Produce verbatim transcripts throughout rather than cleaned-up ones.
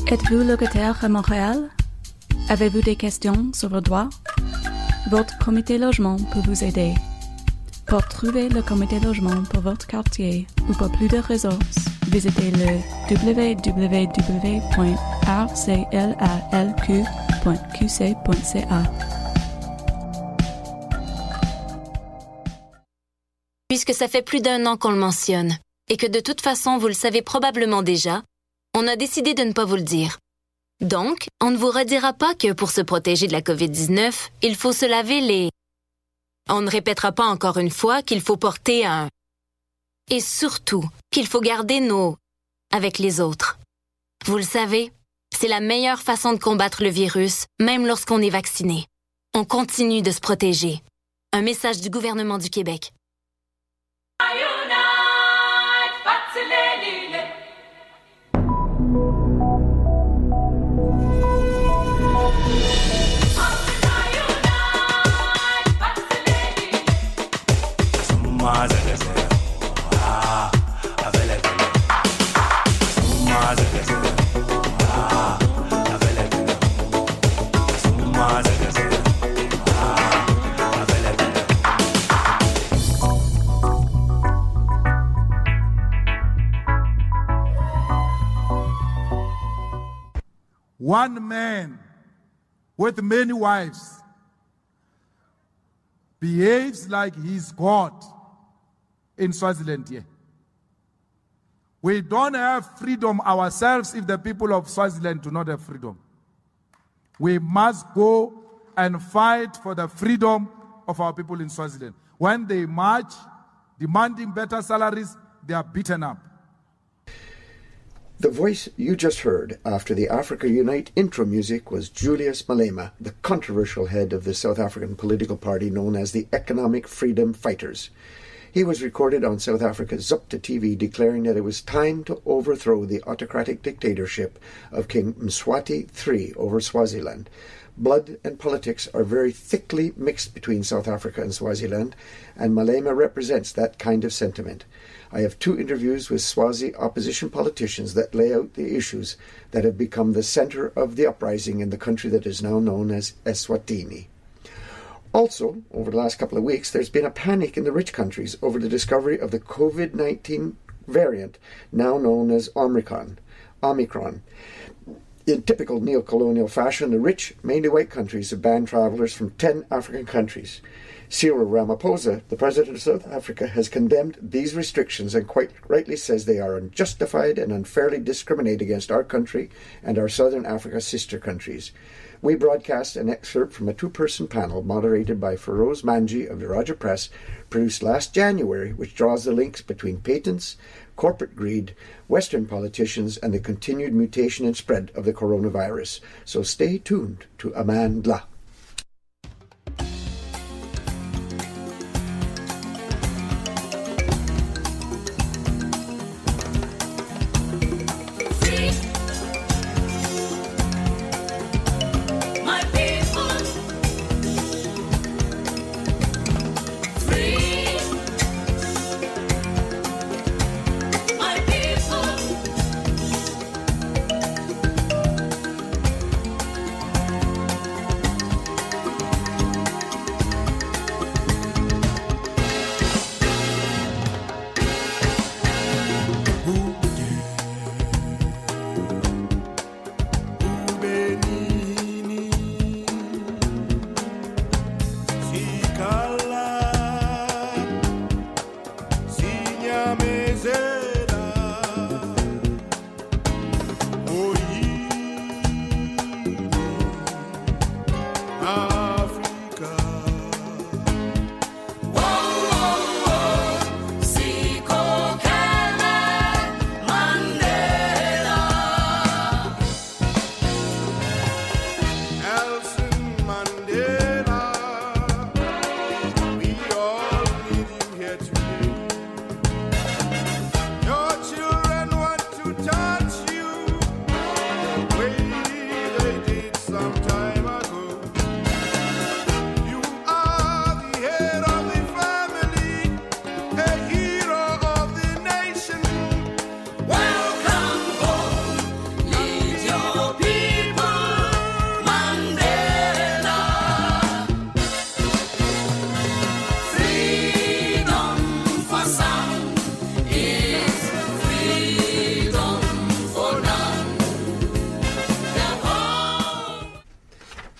Êtes-vous locataire à Montréal? Avez-vous des questions sur vos droits? Votre comité logement peut vous aider. Pour trouver le comité logement pour votre quartier ou pour plus de ressources, visitez le w w w point r c l a l q point q c point c a. Puisque ça fait plus d'un an qu'on le mentionne, et que de toute façon vous le savez probablement déjà, on a décidé de ne pas vous le dire. Donc, on ne vous redira pas que pour se protéger de la covid dix-neuf, il faut se laver les... On ne répétera pas encore une fois qu'il faut porter un... Et surtout, qu'il faut garder nos... avec les autres. Vous le savez, c'est la meilleure façon de combattre le virus, même lorsqu'on est vacciné. On continue de se protéger. Un message du gouvernement du Québec. One man with many wives behaves like he's God in Swaziland here. We don't have freedom ourselves if the people of Swaziland do not have freedom. We must go and fight for the freedom of our people in Swaziland. When they march, demanding better salaries, they are beaten up. The voice you just heard after the Africa Unite intro music was Julius Malema, the controversial head of the South African political party known as the Economic Freedom Fighters. He was recorded on South Africa's Zupta T V declaring that it was time to overthrow the autocratic dictatorship of King Mswati the third over Swaziland. Blood and politics are very thickly mixed between South Africa and Swaziland, and Malema represents that kind of sentiment. I have two interviews with Swazi opposition politicians that lay out the issues that have become the center of the uprising in the country that is now known as Eswatini. Also, over the last couple of weeks, there's been a panic in the rich countries over the discovery of the covid nineteen variant, now known as Omicron. Omicron. In typical neo-colonial fashion, the rich, mainly white countries have banned travelers from ten African countries. Cyril Ramaphosa, the president of South Africa, has condemned these restrictions and quite rightly says they are unjustified and unfairly discriminate against our country and our Southern Africa sister countries. We broadcast an excerpt from a two-person panel moderated by Feroz Manji of Viraja Press, produced last January, which draws the links between patents, corporate greed, Western politicians, and the continued mutation and spread of the coronavirus. So stay tuned to Amandla.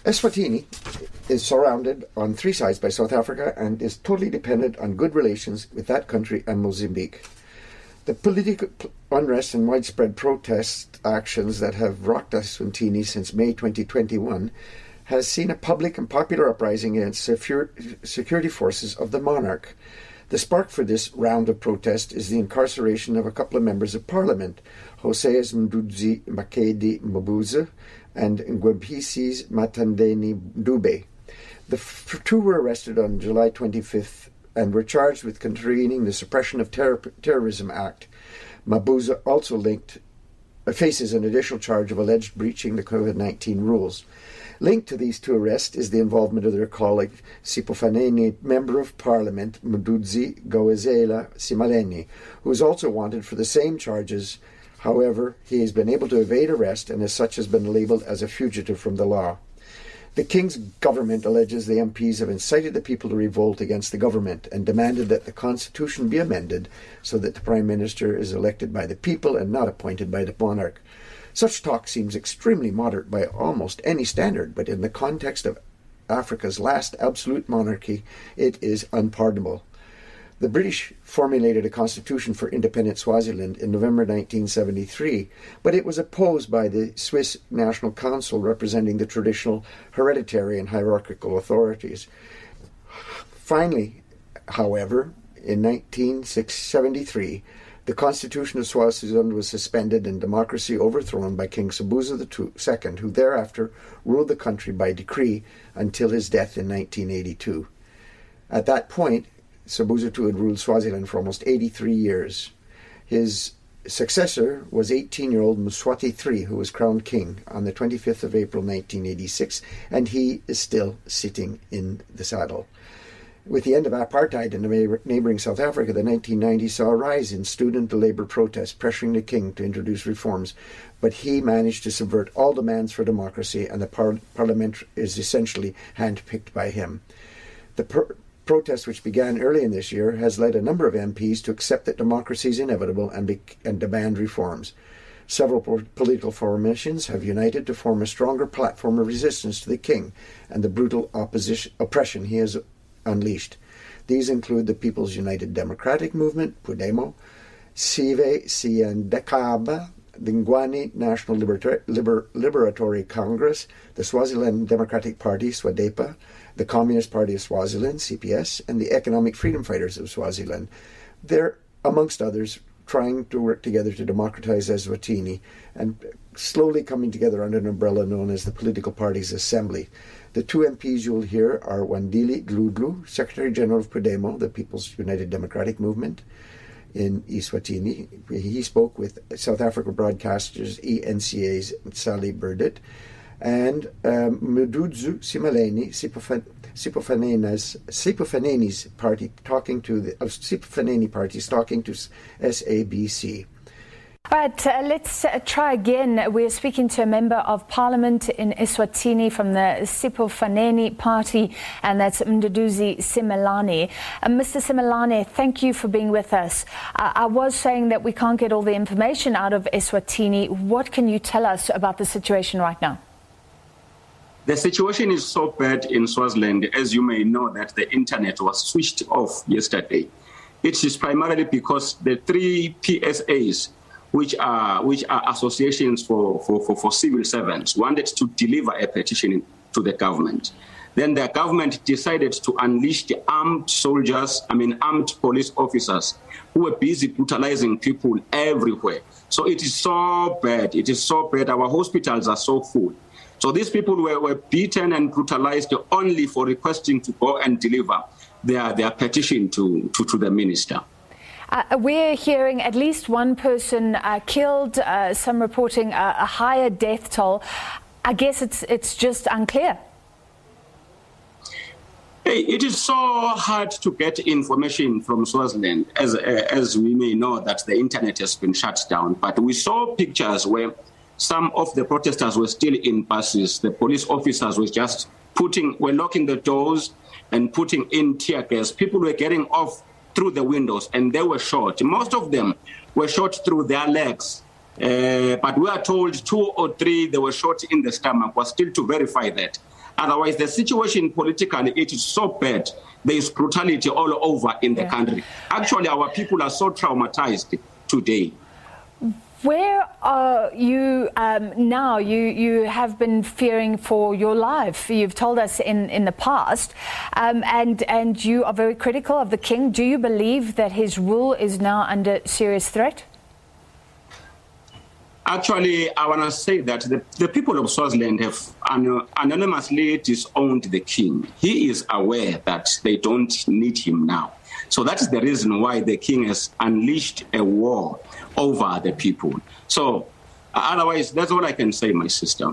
Eswatini is surrounded on three sides by South Africa and is totally dependent on good relations with that country and Mozambique. The political unrest and widespread protest actions that have rocked Eswatini since May twenty twenty-one has seen a public and popular uprising against security forces of the monarch. The spark for this round of protest is the incarceration of a couple of members of parliament, Hoseas Mduzi Makedi Mabuza and Ngwempisis Matandeni Dube. The f- two were arrested on July twenty-fifth and were charged with contravening the Suppression of Terror- Terrorism Act. Mabuza also linked uh, faces an additional charge of alleged breaching the COVID nineteen rules. Linked to these two arrests is the involvement of their colleague Sipofaneni, Member of Parliament Mduzi Gawazela Simaleni, who is also wanted for the same charges. However, he has been able to evade arrest and as such has been labelled as a fugitive from the law. The King's government alleges the M Ps have incited the people to revolt against the government and demanded that the Constitution be amended so that the Prime Minister is elected by the people and not appointed by the monarch. Such talk seems extremely moderate by almost any standard, but in the context of Africa's last absolute monarchy, it is unpardonable. The British formulated a constitution for independent Swaziland in November nineteen seventy-three, but it was opposed by the Swiss National Council representing the traditional hereditary and hierarchical authorities. Finally, however, in nineteen seventy-three, the Constitution of Swaziland was suspended and democracy overthrown by King Sobhuza the Second, who thereafter ruled the country by decree until his death in nineteen eighty-two. At that point, Sobhuza the Second had ruled Swaziland for almost eighty-three years. His successor was eighteen-year-old Mswati the Third, who was crowned king on the twenty-fifth of April nineteen eighty-six, and he is still sitting in the saddle. With the end of apartheid in the neighbouring South Africa, the nineteen nineties saw a rise in student to labour protests, pressuring the king to introduce reforms, but he managed to subvert all demands for democracy, and the par- parliament is essentially handpicked by him. The per- protest, which began early in this year, has led a number of M Ps to accept that democracy is inevitable and, be- and demand reforms. Several po- political formations have united to form a stronger platform of resistance to the king and the brutal opposition oppression he has unleashed. These include the People's United Democratic Movement, Pudemo, Sive Siyandekaba, the Ngwani National Libera- Liber- Liberatory Congress, the Swaziland Democratic Party, SWADEPA, the Communist Party of Swaziland, C P S, and the Economic Freedom Fighters of Swaziland. They're, amongst others, trying to work together to democratize Eswatini and slowly coming together under an umbrella known as the Political Parties Assembly. The two M Ps you'll hear are Wandile Dludlu, Secretary General of Pudemo, the People's United Democratic Movement in Eswatini. He spoke with South Africa Broadcasters E N C A's Sally Burdett, and um, Mduzu Simaleni, Sipofaneni's Sipofaneni's party talking to the uh, Sipofaneni parties talking to S A B C. Right, uh, let's uh, try again. We're speaking to a member of parliament in Eswatini from the Sipofaneni party, and that's Mduduzi Simelane. Uh, Mister Simelane, thank you for being with us. Uh, I was saying that we can't get all the information out of Eswatini. What can you tell us about the situation right now? The situation is so bad in Swaziland, as you may know, that the internet was switched off yesterday. It is primarily because the three P S As, which are which are associations for, for, for, for civil servants, wanted to deliver a petition to the government. Then the government decided to unleash the armed soldiers, I mean armed police officers, who were busy brutalizing people everywhere. So it is so bad. It is so bad. Our hospitals are so full. So these people were, were beaten and brutalized only for requesting to go and deliver their, their petition to, to, to the minister. Uh, we're hearing at least one person uh, killed, uh, some reporting a, a higher death toll. I guess it's it's just unclear. Hey, it is so hard to get information from Swaziland, as uh, as we may know that the internet has been shut down. But we saw pictures where some of the protesters were still in buses. The police officers were just putting, were locking the doors and putting in tear gas. People were getting off through the windows, and they were shot. Most of them were shot through their legs, uh, but we are told two or three they were shot in the stomach. We're still to verify that. Otherwise, the situation politically, it is so bad. There is brutality all over in the yeah. country. Actually, our people are so traumatized today. Where are you um, now? You you have been fearing for your life. You've told us in, in the past, um, and and you are very critical of the king. Do you believe that his rule is now under serious threat? Actually, I want to say that the, the people of Swaziland have an, anonymously disowned the king. He is aware that they don't need him now. So that is the reason why the king has unleashed a war over the people. So uh, otherwise, that's all I can say, my sister.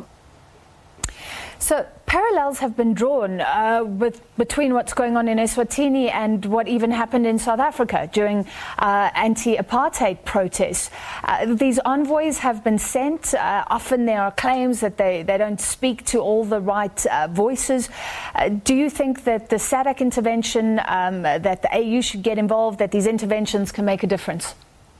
So parallels have been drawn uh, with, between what's going on in Eswatini and what even happened in South Africa during uh, anti-apartheid protests. Uh, these envoys have been sent. Uh, often there are claims that they, they don't speak to all the right uh, voices. Uh, do you think that the S A D C intervention, um, that the A U should get involved, that these interventions can make a difference?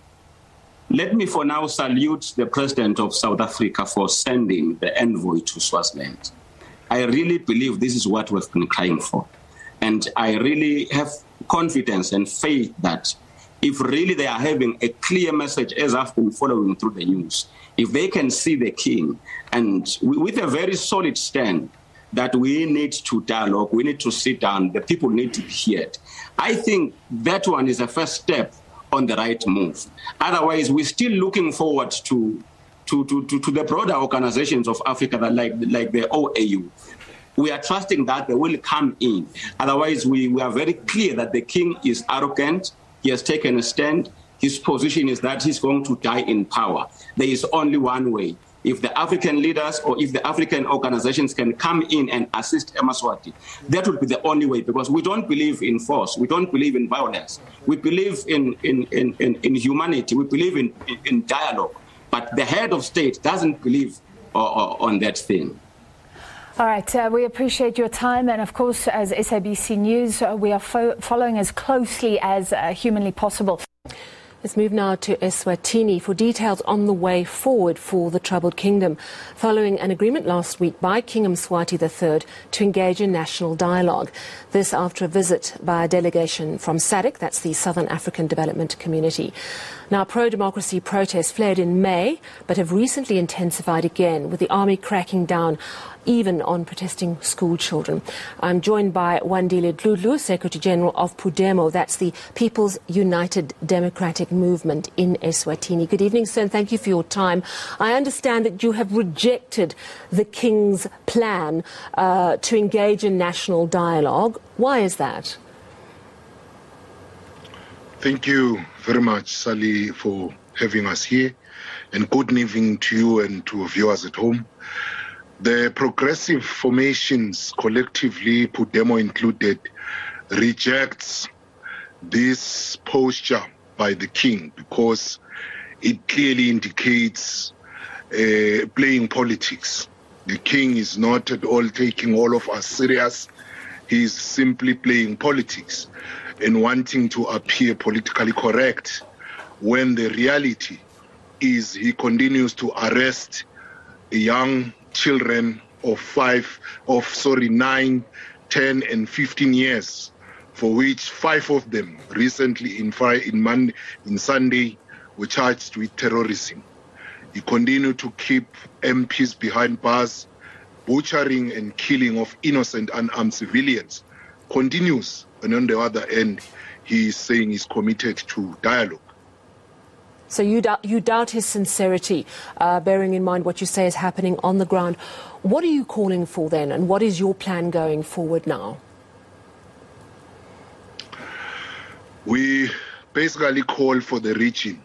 Let me for now salute the President of South Africa for sending the envoy to Swaziland. I really believe this is what we've been crying for. And I really have confidence and faith that if really they are having a clear message, as I've been following through the news, if they can see the king and with a very solid stand that we need to dialogue, we need to sit down, the people need to be heard, I think that one is a first step on the right move. Otherwise, we're still looking forward to To, to, to, to the broader organizations of Africa that like, like the O A U. We are trusting that they will come in. Otherwise, we, we are very clear that the king is arrogant. He has taken a stand. His position is that he's going to die in power. There is only one way. If the African leaders or if the African organizations can come in and assist Emmaswati, that would be the only way, because we don't believe in force. We don't believe in violence. We believe in, in, in, in, in humanity. We believe in, in, in dialogue. But the head of state doesn't believe uh, uh, on that thing. All right, uh, we appreciate your time. And of course, as S A B C News, uh, we are fo following as closely as uh, humanly possible. Let's move now to Eswatini for details on the way forward for the troubled kingdom, following an agreement last week by King Mswati the third to engage in national dialogue. This after a visit by a delegation from S A D C, that's the Southern African Development Community. Now, pro-democracy protests flared in May, but have recently intensified again, with the army cracking down even on protesting school children. I'm joined by Wandile Dludlu, Secretary General of PUDEMO, that's the People's United Democratic Movement in Eswatini. Good evening, sir, and thank you for your time. I understand that you have rejected the King's plan uh, to engage in national dialogue. Why is that? Thank you very much, Sally, for having us here, and good evening to you and to viewers at home. The progressive formations, collectively, PUDEMO included, rejects this posture by the king because it clearly indicates uh, playing politics. The king is not at all taking all of us serious. He is simply playing politics and wanting to appear politically correct when the reality is he continues to arrest young children of five, of sorry, nine, ten, and fifteen years, for which five of them recently in in Monday, in Sunday, were charged with terrorism. He continued to keep M Ps behind bars, butchering and killing of innocent unarmed civilians. Continues, and on the other end, he is saying he's committed to dialogue. So you doubt, you doubt his sincerity, uh, bearing in mind what you say is happening on the ground. What are you calling for then, and what is your plan going forward now? We basically call for the region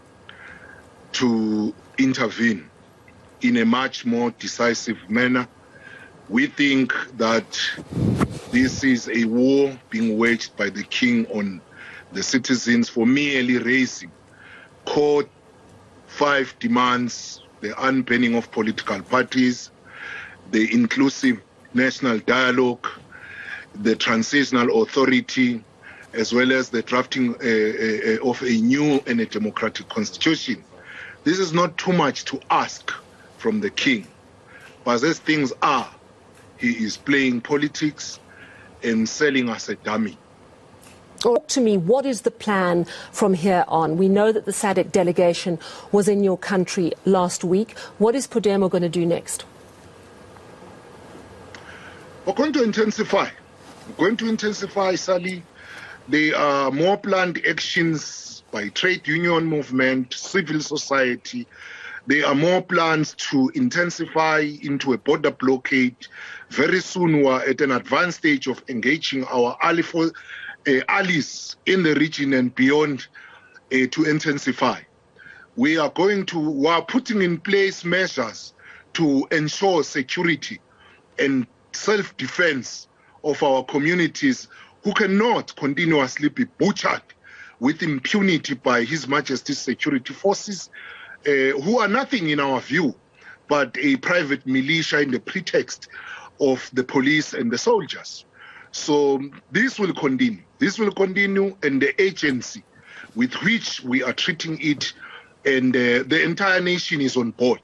to intervene in a much more decisive manner. We think that this is a war being waged by the king on the citizens for merely raising core five demands: the unbanning of political parties, the inclusive national dialogue, the transitional authority, as well as the drafting uh, uh, of a new and a democratic constitution. This is not too much to ask from the king, but as things are, he is playing politics and selling us a dummy. Talk to me, what is the plan from here on? We know that the S A D C delegation was in your country last week. What is Podemo going to do next? We're going to intensify. We're going to intensify, Sally. There are more planned actions by trade union movement, civil society. There are more plans to intensify into a border blockade. Very soon we're at an advanced stage of engaging our allies Uh, allies in the region and beyond uh, to intensify. We are going to, we are putting in place measures to ensure security and self-defense of our communities who cannot continuously be butchered with impunity by His Majesty's security forces, uh, who are nothing in our view but a private militia in the pretext of the police and the soldiers. So this will continue. This will continue, and the agency with which we are treating it, and uh, the entire nation is on board.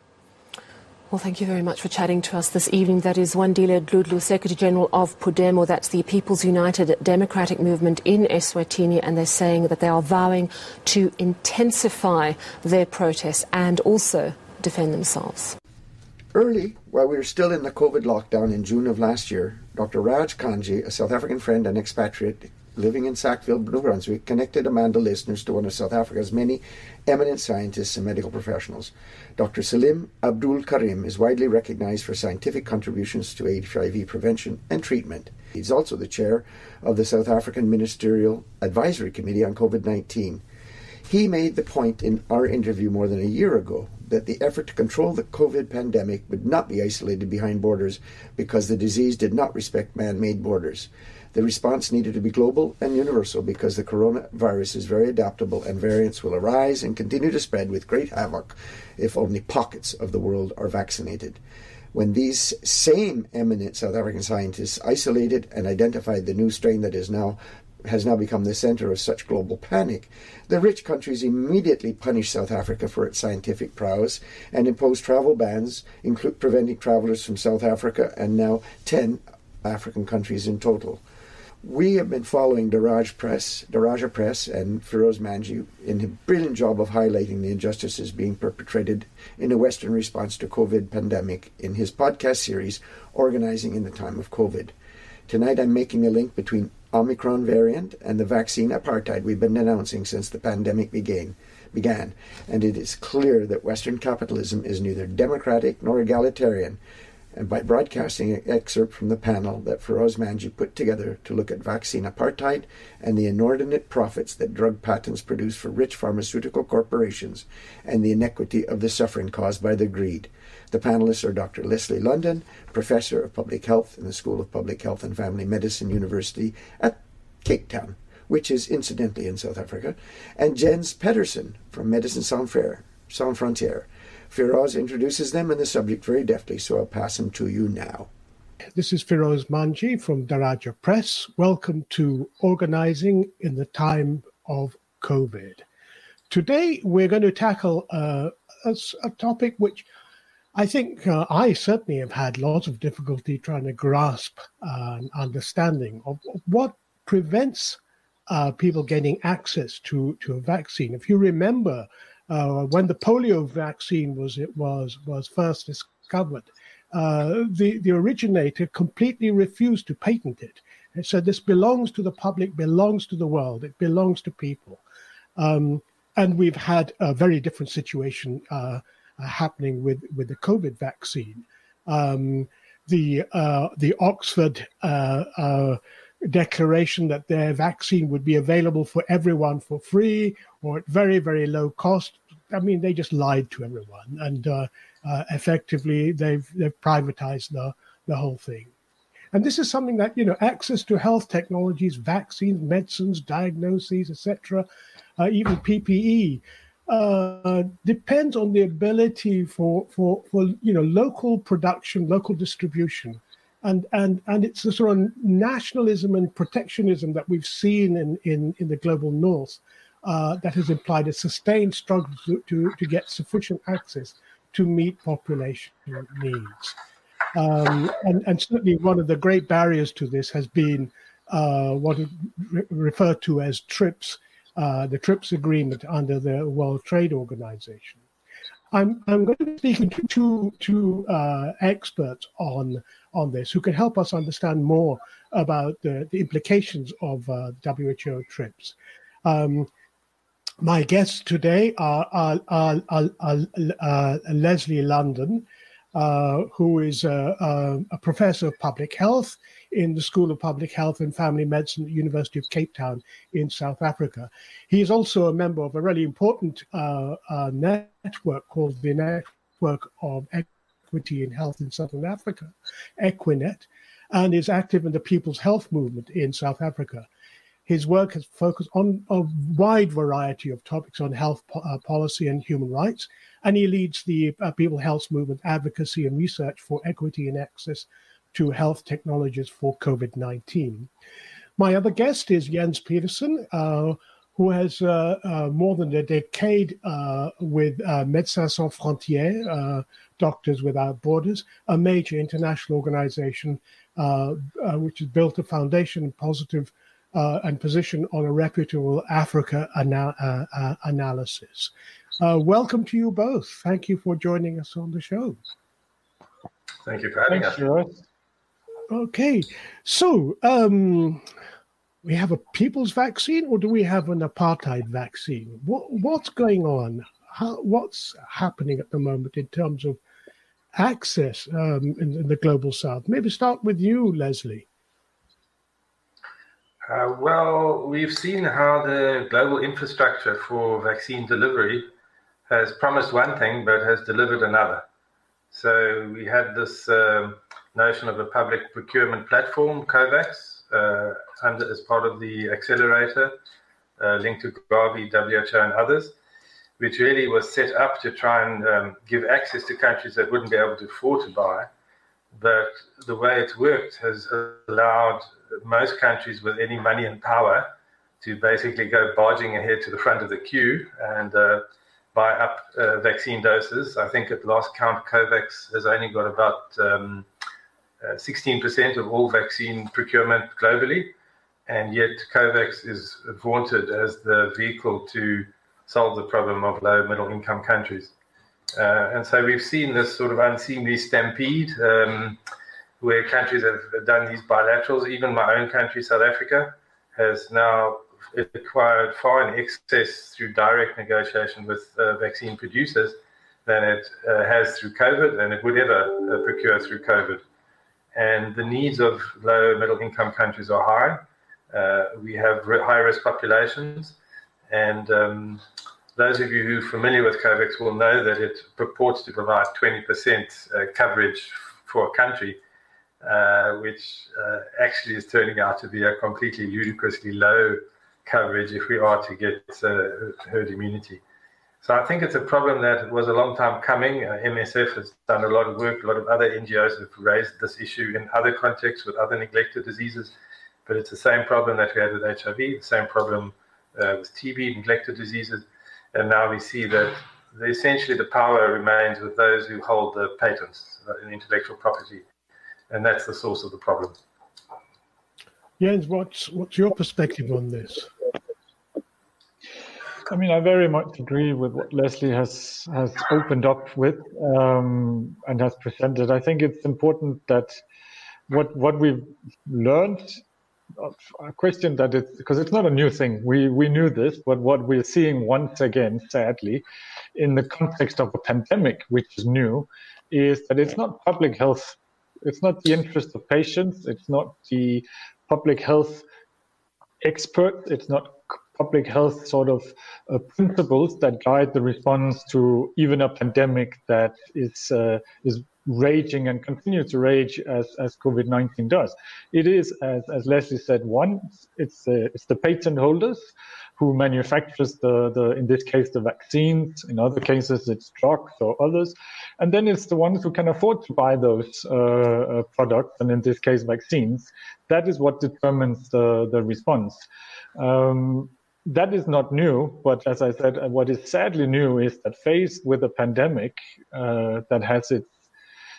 Well, thank you very much for chatting to us this evening. That is Wandile Dludlu, Secretary General of Podemo. That's the People's United Democratic Movement in Eswatini, and they're saying that they are vowing to intensify their protests and also defend themselves. Early, while we were still in the COVID lockdown in June of last year, Doctor Raj Kanji, a South African friend and expatriate living in Sackville, New Brunswick, connected Amanda listeners to one of South Africa's many eminent scientists and medical professionals. Doctor Salim Abdul Karim is widely recognized for scientific contributions to H I V prevention and treatment. He's also the chair of the South African Ministerial Advisory Committee on COVID nineteen. He made the point in our interview more than a year ago that the effort to control the COVID pandemic would not be isolated behind borders because the disease did not respect man-made borders. The response needed to be global and universal because the coronavirus is very adaptable and variants will arise and continue to spread with great havoc if only pockets of the world are vaccinated. When these same eminent South African scientists isolated and identified the new strain that is now has now become the center of such global panic, the rich countries immediately punished South Africa for its scientific prowess and imposed travel bans, include preventing travelers from South Africa and now ten African countries in total. We have been following Daraj Press, Daraja Press and Feroz Manji in a brilliant job of highlighting the injustices being perpetrated in a Western response to COVID pandemic in his podcast series, Organizing in the Time of COVID. Tonight I'm making a link between Omicron variant and the vaccine apartheid we've been denouncing since the pandemic began, began, and it is clear that Western capitalism is neither democratic nor egalitarian. And by broadcasting an excerpt from the panel that Feroz Manji put together to look at vaccine apartheid and the inordinate profits that drug patents produce for rich pharmaceutical corporations and the inequity of the suffering caused by their greed. The panelists are Doctor Leslie London, Professor of Public Health in the School of Public Health and Family Medicine University at Cape Town, which is incidentally in South Africa, and Jens Pedersen from Medicine Sans Frontières. Feroz introduces them and the subject very deftly, so I'll pass him to you now. This is Feroz Manji from Daraja Press. Welcome to Organizing in the Time of COVID. Today we're going to tackle uh, a, a topic which I think uh, I certainly have had lots of difficulty trying to grasp uh, an understanding of, of what prevents uh, people getting access to, to a vaccine. If you remember, Uh, when the polio vaccine was it was was first discovered, uh, the the originator completely refused to patent it. And so this belongs to the public, belongs to the world, it belongs to people. Um, and we've had a very different situation uh, uh, happening with, with the COVID vaccine. Um, the uh, the Oxford uh, uh, declaration that their vaccine would be available for everyone for free or at very, very low cost. I mean, they just lied to everyone, and uh, uh, effectively they've they've privatized the the whole thing. And this is something that, you know, access to health technologies, vaccines, medicines, diagnoses, et cetera, uh, even P P E, uh, depends on the ability for for for you know local production, local distribution. And and and it's the sort of nationalism and protectionism that we've seen in, in, in the global north uh, that has implied a sustained struggle to, to, to get sufficient access to meet population needs. Um, and, and certainly one of the great barriers to this has been uh, what is re- referred to as TRIPS, uh, the TRIPS agreement under the World Trade Organization. I'm, I'm going to be speaking to two, two uh, experts on, on this who can help us understand more about the, the implications of uh, W H O TRIPS. Um, my guests today are, are, are, are, are uh, Leslie London, uh, who is a, a, a professor of public health in the School of Public Health and Family Medicine at the University of Cape Town in South Africa. He is also a member of a really important uh, uh, network called the Network of Equity in Health in Southern Africa, Equinet, and is active in the People's Health Movement in South Africa. His work has focused on a wide variety of topics on health po- uh, policy and human rights, and he leads the uh, People's Health Movement advocacy and research for equity and access to health technologies for COVID nineteen. My other guest is Jens Petersen, uh, who has uh, uh, more than a decade uh, with uh, Médecins Sans Frontières, uh, Doctors Without Borders, a major international organization uh, uh, which has built a foundation positive uh, and position on a reputable Africa ana- uh, uh, analysis. Uh, welcome to you both. Thank you for joining us on the show. Thank you for having Thanks, us. Okay, so um, we have a people's vaccine, or do we have an apartheid vaccine? What, what's going on? How, what's happening at the moment in terms of access um, in, in the global south? Maybe start with you, Leslie. Uh, well, we've seen how the global infrastructure for vaccine delivery has promised one thing, but has delivered another. So we had this uh, notion of a public procurement platform, COVAX, uh, under, as part of the accelerator uh, linked to Gavi, W H O, and others, which really was set up to try and um, give access to countries that wouldn't be able to afford to buy. But the way it's worked has allowed most countries with any money and power to basically go barging ahead to the front of the queue and uh, buy up uh, vaccine doses. I think at last count, COVAX has only got about um, uh, sixteen percent of all vaccine procurement globally, and yet COVAX is vaunted as the vehicle to solve the problem of low middle income countries. Uh, and so we've seen this sort of unseemly stampede um, where countries have done these bilaterals. Even my own country, South Africa, has now acquired far in excess through direct negotiation with uh, vaccine producers than it uh, has through COVID, and it would ever uh, procure through COVID. And the needs of low middle income countries are high. Uh, we have high risk populations, and um, those of you who are familiar with COVAX will know that it purports to provide twenty percent uh, coverage for a country, uh, which uh, actually is turning out to be a completely ludicrously low coverage if we are to get uh, herd immunity. So I think it's a problem that was a long time coming. Uh, M S F has done a lot of work. A lot of other N G Os have raised this issue in other contexts with other neglected diseases. But it's the same problem that we had with H I V, the same problem uh, with T B, neglected diseases. And now we see that the, essentially the power remains with those who hold the patents in intellectual property. And that's the source of the problem. Jens, what's, what's your perspective on this? I mean, I very much agree with what Leslie has has opened up with um, and has presented. I think it's important that what what we've learned, a question that it's, because it's not a new thing. We we knew this, but what we're seeing once again, sadly, in the context of a pandemic, which is new, is that it's not public health. It's not the interest of patients. It's not the public health experts. It's not public health sort of uh, principles that guide the response to even a pandemic that is uh, is raging and continues to rage as, as COVID nineteen does. It is, as, as Leslie said, one, it's uh, it's the patent holders who manufactures the, the, in this case, the vaccines. In other cases, it's drugs or others. And then it's the ones who can afford to buy those uh, uh, products, and in this case, vaccines. That is what determines the, the response. Um, That is not new, but as I said, what is sadly new is that faced with a pandemic uh, that has its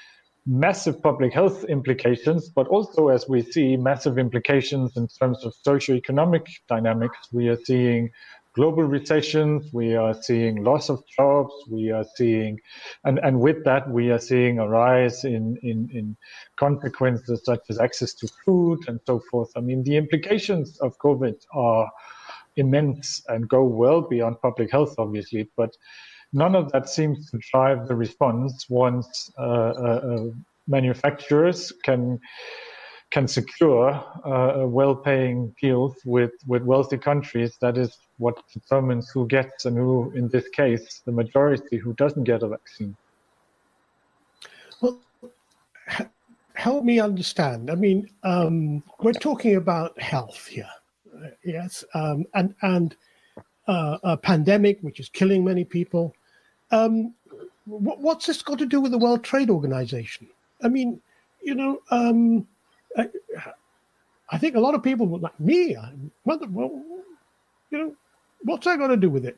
massive public health implications, but also, as we see, massive implications in terms of socioeconomic dynamics. We are seeing global recessions, we are seeing loss of jobs, we are seeing, and, and with that, we are seeing a rise in, in, in consequences such as access to food and so forth. I mean, the implications of COVID are immense and go well beyond public health, obviously, but none of that seems to drive the response once uh, uh, manufacturers can can secure uh, well-paying deals with, with wealthy countries. That is what determines who gets and who, in this case, the majority who doesn't get a vaccine. Well, help me understand. I mean, um, we're talking about health here, uh, yes, um, and and uh, a pandemic which is killing many people. Um, what, what's this got to do with the World Trade Organization? I mean, you know, um, I, I think a lot of people, like me, I wonder, well, you know, what's that got to do with it?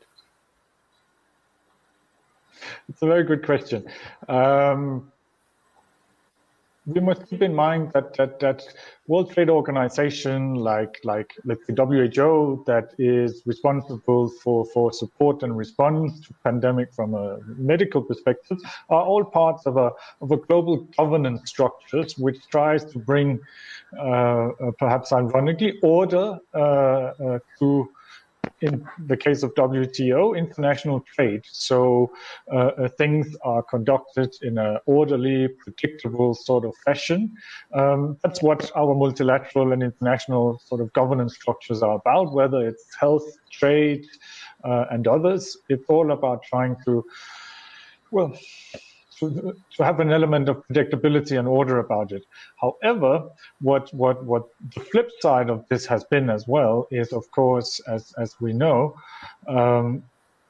It's a very good question. Um, we must keep in mind that that that World Trade Organization, like like let's say W H O, that is responsible for for support and response to pandemic from a medical perspective, are all parts of a of a global governance structures which tries to bring, uh, uh, perhaps ironically, order uh, uh, to, in the case of W T O, international trade. So uh, uh, things are conducted in an orderly, predictable sort of fashion. Um, that's what our multilateral and international sort of governance structures are about, whether it's health, trade, uh, and others. It's all about trying to, well, to, to have an element of predictability and order about it. However, what what what the flip side of this has been as well is, of course, as as we know, um,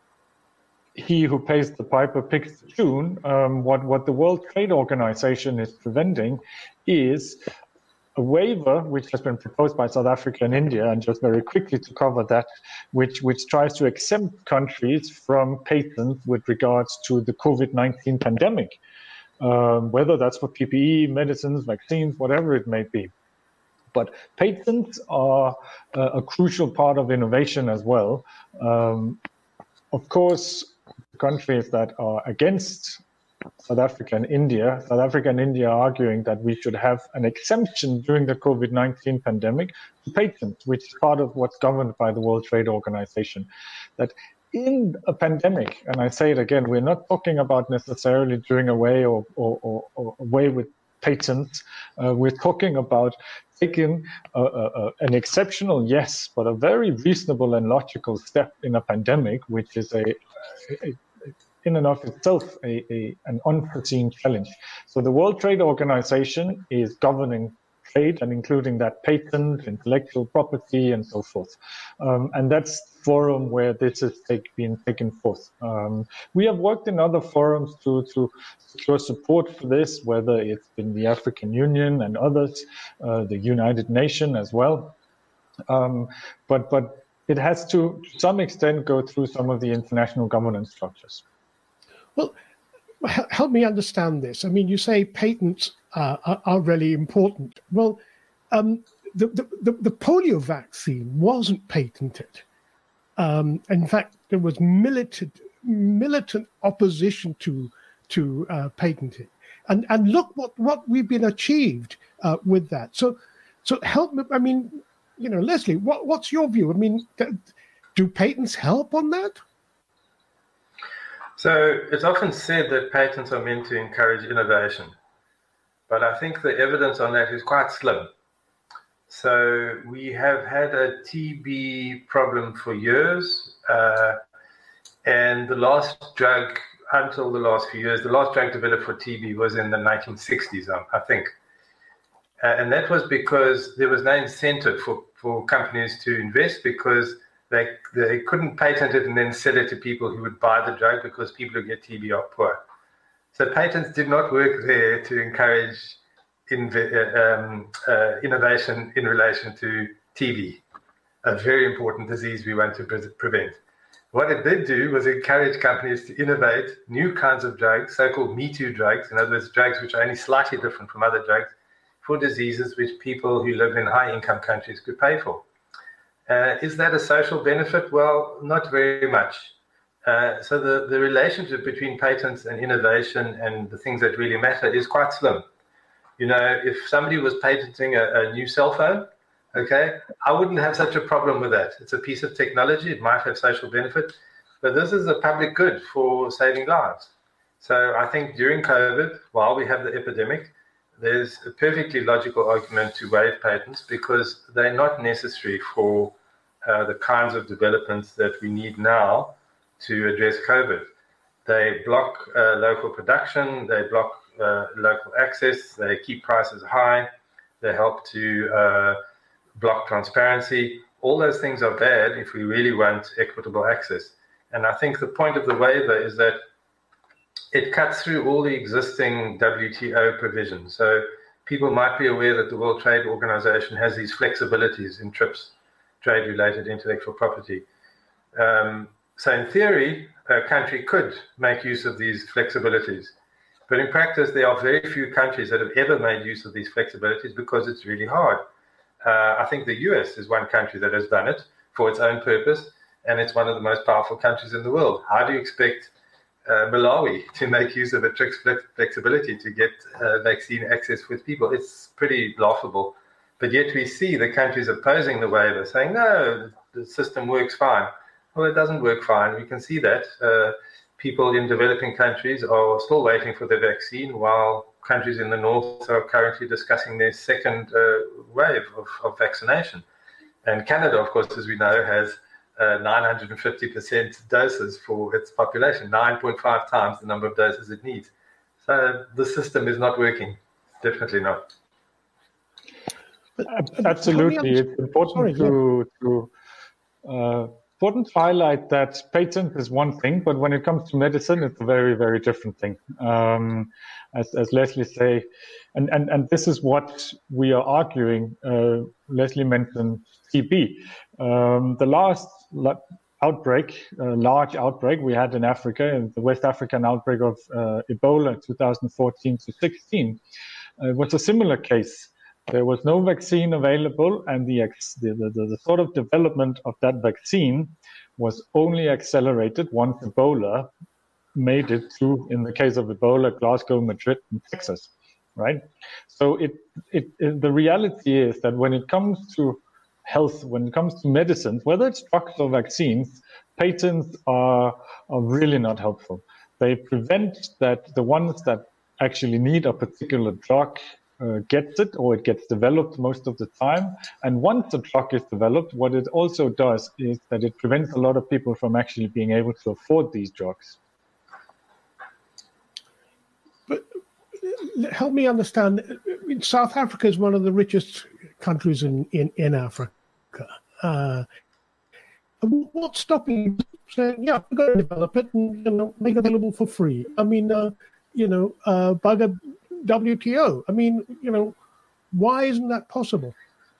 he who pays the piper picks the tune. Um, what what the World Trade Organization is preventing is a waiver which has been proposed by South Africa and India, and just very quickly to cover that, which which tries to exempt countries from patents with regards to the COVID nineteen pandemic, um, whether that's for P P E, medicines, vaccines, whatever it may be. But patents are uh, a crucial part of innovation as well. Um, of course, countries that are against South Africa and India, South Africa and India are arguing that we should have an exemption during the COVID nineteen pandemic to patents, which is part of what's governed by the World Trade Organization. That in a pandemic, and I say it again, we're not talking about necessarily doing away or, or, or, or away with patents. Uh, we're talking about taking a, a, an exceptional, yes, but a very reasonable and logical step in a pandemic, which is a, a in and of itself a, a, an unforeseen challenge. So the World Trade Organization is governing trade and including that patent, intellectual property, and so forth. Um, and that's the forum where this is take, being taken forth. Um, we have worked in other forums to, to secure support for this, whether it's been the African Union and others, uh, the United Nations as well. Um, but, but it has to, to some extent, go through some of the international governance structures. Well, help me understand this. I mean, you say patents uh, are, are really important. Well, um, the, the, the, the polio vaccine wasn't patented. Um, in fact, there was militant, militant opposition to to uh, patenting. And and look what, what we've been achieved uh, with that. So so help me. I mean, you know, Leslie, what, what's your view? I mean, do patents help on that? So it's often said that patents are meant to encourage innovation, but I think the evidence on that is quite slim. So we have had a T B problem for years, uh, and the last drug, until the last few years, the last drug developed for T B was in the nineteen sixties, I think. Uh, and that was because there was no incentive for, for companies to invest, because They, they couldn't patent it and then sell it to people who would buy the drug, because people who get T B are poor. So patents did not work there to encourage in, um, uh, innovation in relation to T B, a very important disease we want to pre- prevent. what it did do was encourage companies to innovate new kinds of drugs, so-called Me Too drugs, in other words, drugs which are only slightly different from other drugs, for diseases which people who live in high-income countries could pay for. Uh, is that a social benefit? Well, not very much. Uh, so the, the relationship between patents and innovation and the things that really matter is quite slim. You know, if somebody was patenting a, a new cell phone, okay, I wouldn't have such a problem with that. It's a piece of technology. It might have social benefit, but this is a public good for saving lives. So I think during COVID, while we have the epidemic, there's a perfectly logical argument to waive patents because they're not necessary for uh, the kinds of developments that we need now to address COVID. They block uh, local production, they block uh, local access, they keep prices high, they help to uh, block transparency. All those things are bad if we really want equitable access. And I think the point of the waiver is that it cuts through all the existing W T O provisions. So people might be aware that the World Trade Organization has these flexibilities in TRIPS, trade-related intellectual property. Um, so in theory, a country could make use of these flexibilities. But in practice, there are very few countries that have ever made use of these flexibilities because it's really hard. Uh, I think the U S is one country that has done it for its own purpose, and it's one of the most powerful countries in the world. How do you expect uh, Malawi to make use of a TRIPS flexibility to get uh, vaccine access with people? It's pretty laughable. But yet we see the countries opposing the waiver saying, no, the system works fine. Well, it doesn't work fine. We can see that. Uh, people in developing countries are still waiting for the vaccine, while countries in the north are currently discussing their second uh, wave of, of vaccination. And Canada, of course, as we know, has uh, nine hundred fifty percent doses for its population, nine point five times the number of doses it needs. So the system is not working, definitely not. Absolutely, it's important Sorry, to, yeah. to uh, important to highlight that patent is one thing, but when it comes to medicine, it's a very, very different thing. Um, as, as Leslie say, and, and, and this is what we are arguing. Uh, Leslie mentioned T B. Um, the last outbreak, uh, large outbreak we had in Africa, the West African outbreak of uh, Ebola, two thousand fourteen to sixteen, uh, was a similar case. There was no vaccine available, and the, the, the, the sort of development of that vaccine was only accelerated once Ebola made it to, in the case of Ebola, Glasgow, Madrid, and Texas, right? So it, it, it the reality is that when it comes to health, when it comes to medicines, whether it's drugs or vaccines, patents are, are really not helpful. They prevent that the ones that actually need a particular drug Uh, gets it, or it gets developed most of the time. And once the drug is developed, what it also does is that it prevents a lot of people from actually being able to afford these drugs. But help me understand, South Africa is one of the richest countries in, in, in Africa. Uh, what's stopping you saying, yeah, we're going to develop it and, you know, make it available for free? I mean, uh, you know, uh, bugger W T O. I mean, you know, why isn't that possible?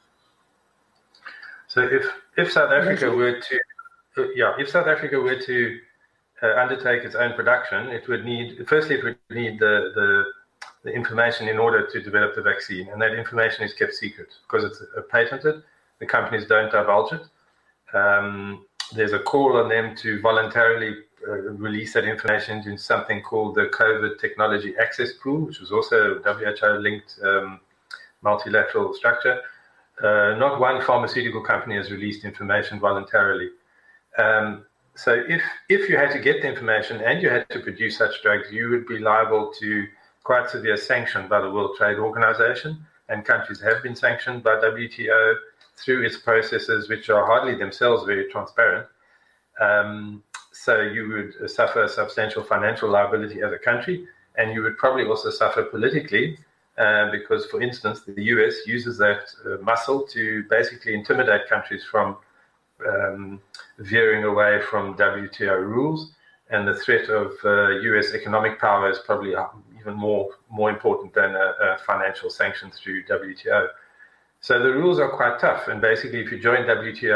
So if, if South Africa were to, uh, yeah, if South Africa were to uh, undertake its own production, it would need, firstly, it would need the, the, the information in order to develop the vaccine. And that information is kept secret because it's uh, patented. The companies don't divulge it. Um, there's a call on them to voluntarily Uh, release that information in something called the COVID Technology Access Pool, which was also a W H O-linked um, multilateral structure. Uh, not one pharmaceutical company has released information voluntarily. Um, so if, if you had to get the information and you had to produce such drugs, you would be liable to quite severe sanction by the World Trade Organization, and countries have been sanctioned by W T O through its processes, which are hardly themselves very transparent. Um, So you would suffer substantial financial liability as a country, and you would probably also suffer politically uh, because, for instance, the U S uses that uh, muscle to basically intimidate countries from um, veering away from W T O rules. And the threat of uh, U S economic power is probably even more, more important than a, a financial sanction through W T O. So the rules are quite tough. And basically, if you join W T O,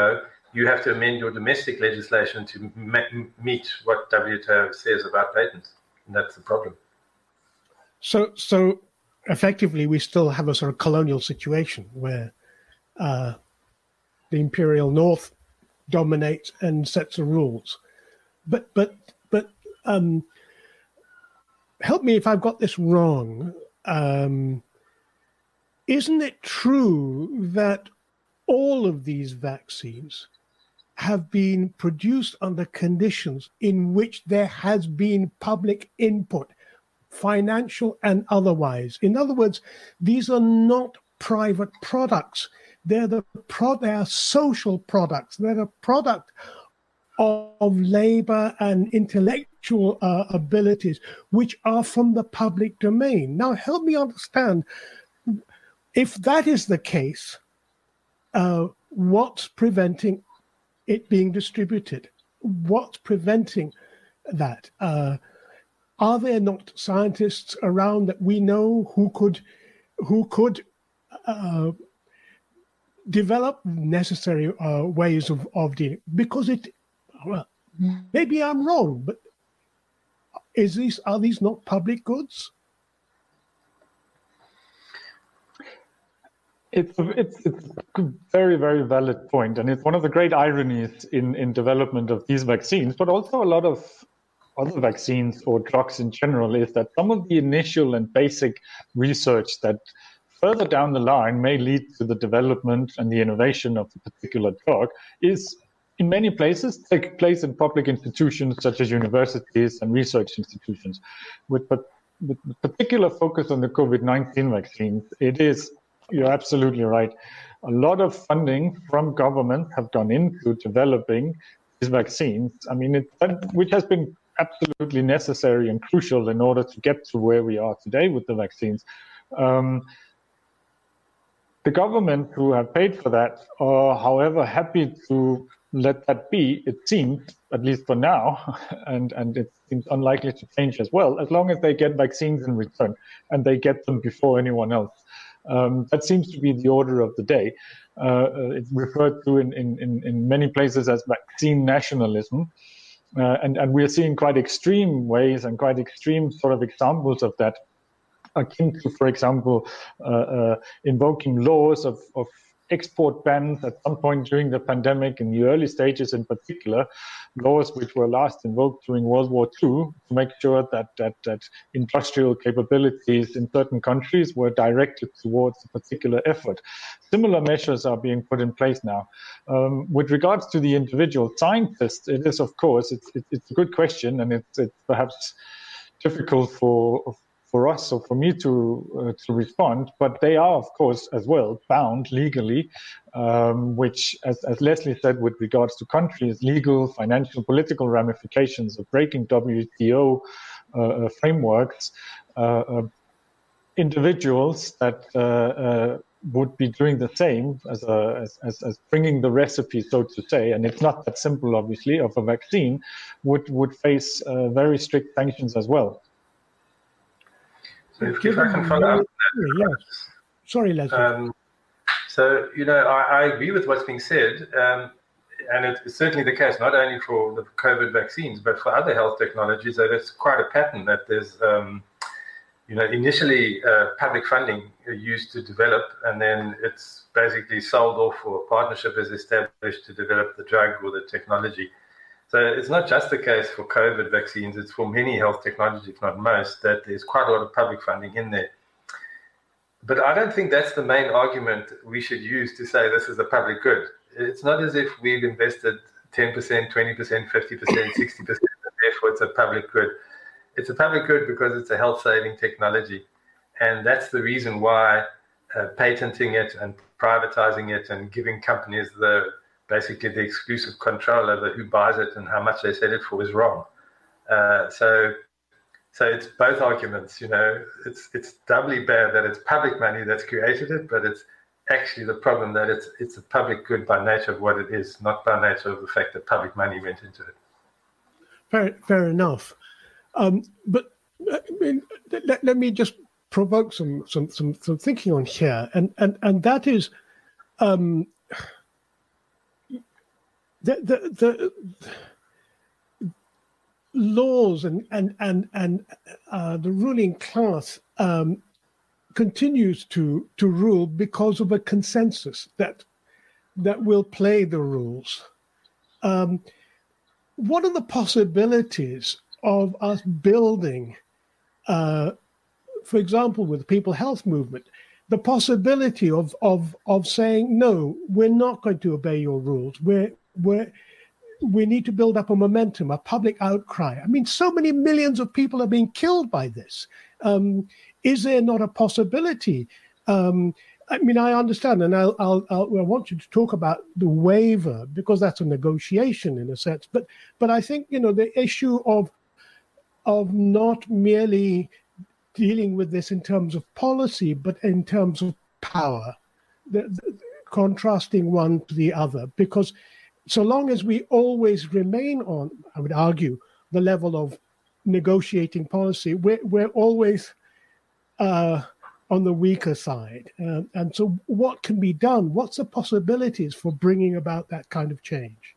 you have to amend your domestic legislation to ma- meet what W T O says about patents. And that's the problem. So, so effectively, we still have a sort of colonial situation where uh, the imperial north dominates and sets the rules. But, but, but, um, help me if I've got this wrong. Um, isn't it true that all of these vaccines have been produced under conditions in which there has been public input, financial and otherwise? In other words, these are not private products. They're the pro- they are social products. They're a product of, of labor and intellectual uh, abilities, which are from the public domain. Now, help me understand, if that is the case, uh, what's preventing it being distributed? What's preventing that? Uh, are there not scientists around that we know who could, who could uh, develop necessary uh, ways of, of dealing? Because it, well, maybe I'm wrong, but is these are these not public goods? It's a, it's it's a very, very valid point, and it's one of the great ironies in, in development of these vaccines, but also a lot of other vaccines or drugs in general, is that some of the initial and basic research that further down the line may lead to the development and the innovation of a particular drug is in many places take place in public institutions such as universities and research institutions. With, with particular focus on the COVID nineteen vaccines, it is, you're absolutely right, a lot of funding from government have gone into developing these vaccines. I mean, it, which has been absolutely necessary and crucial in order to get to where we are today with the vaccines. Um, the government who have paid for that are, however, happy to let that be, it seems, at least for now, and, and it seems unlikely to change as well, as long as they get vaccines in return and they get them before anyone else. Um, that seems to be the order of the day. Uh, it's referred to in, in, in many places as vaccine nationalism. Uh, and, and we're seeing quite extreme ways and quite extreme sort of examples of that, akin to, for example, uh, uh, invoking laws of, of export bans at some point during the pandemic, in the early stages in particular, laws which were last invoked during World War Two to make sure that, that, that industrial capabilities in certain countries were directed towards a particular effort. Similar measures are being put in place now. Um, with regards to the individual scientists, it is, of course, it's, it's a good question, and it's, it's perhaps difficult for for us or for me to uh, to respond, but they are, of course, as well bound legally, um, which, as, as Leslie said, with regards to countries, legal, financial, political ramifications of breaking W T O uh, frameworks, uh, uh, individuals that uh, uh, would be doing the same as, a, as, as, as bringing the recipe, so to say, and it's not that simple, obviously, of a vaccine, would, would face uh, very strict sanctions as well. So if, if I can follow up. Yes. Sorry, Leslie. Um, so, you know, I, I agree with what's being said, um, and it's certainly the case, not only for the COVID vaccines, but for other health technologies, that it's quite a pattern that there's, um, you know, initially uh, public funding used to develop, and then it's basically sold off, or a partnership is established to develop the drug or the technology. So it's not just the case for COVID vaccines, it's for many health technologies, if not most, that there's quite a lot of public funding in there. But I don't think that's the main argument we should use to say this is a public good. It's not as if we've invested ten percent, twenty percent, fifty percent, sixty percent, and therefore it's a public good. It's a public good because it's a health-saving technology. And that's the reason why uh, patenting it and privatizing it and giving companies the basically the exclusive control over who buys it and how much they sell it for is wrong. Uh, so so it's both arguments, you know. It's it's doubly bad that it's public money that's created it, but it's actually the problem that it's it's a public good by nature of what it is, not by nature of the fact that public money went into it. Fair, fair enough. Um, but I mean, let, let me just provoke some, some, some, some thinking on here, and, and, and that is, um, the the, the laws and and and and uh, the ruling class um, continues to to rule because of a consensus that that will play the rules. Um, what are the possibilities of us building, uh, for example, with the People Health Movement, the possibility of of of saying, no, we're not going to obey your rules. We're we're we need to build up a momentum, a public outcry. I mean, so many millions of people are being killed by this. Um, is there not a possibility? Um, I mean, I understand, and I'll, I'll, I'll, I want you to talk about the waiver, because that's a negotiation in a sense. But, but I think, you know, the issue of of not merely dealing with this in terms of policy, but in terms of power, the, the, contrasting one to the other, because so long as we always remain on, I would argue, the level of negotiating policy, we're, we're always uh, on the weaker side. Uh, and so what can be done? What's the possibilities for bringing about that kind of change?